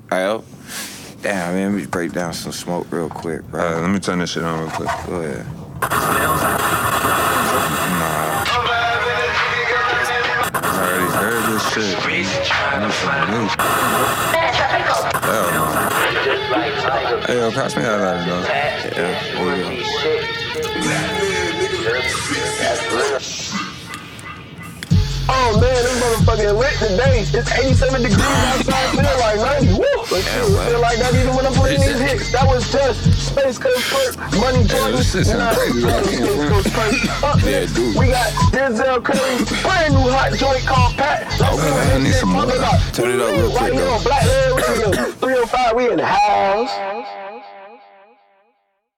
Alright, damn, man, let me break down some smoke real quick, bro. Alright, let me turn this shit on real quick. Go ahead. Nah. I already heard this shit. I need some new. Hell no. Hey, yo, pass me that lighter, though. Yeah, there you go. Oh man, this motherfucking lit today. It's 87 degrees outside, feel like 90. Woo! But shit, feel like that even when I'm putting these hits. That was just Space Coast Perk, Money Jordan. This shit sound crazy. Yeah, dude. We got Denzel Curry, brand new hot joint called Pat. I need some more. Turn it up real quick, Right here though. on Black Radio 305, we in the house.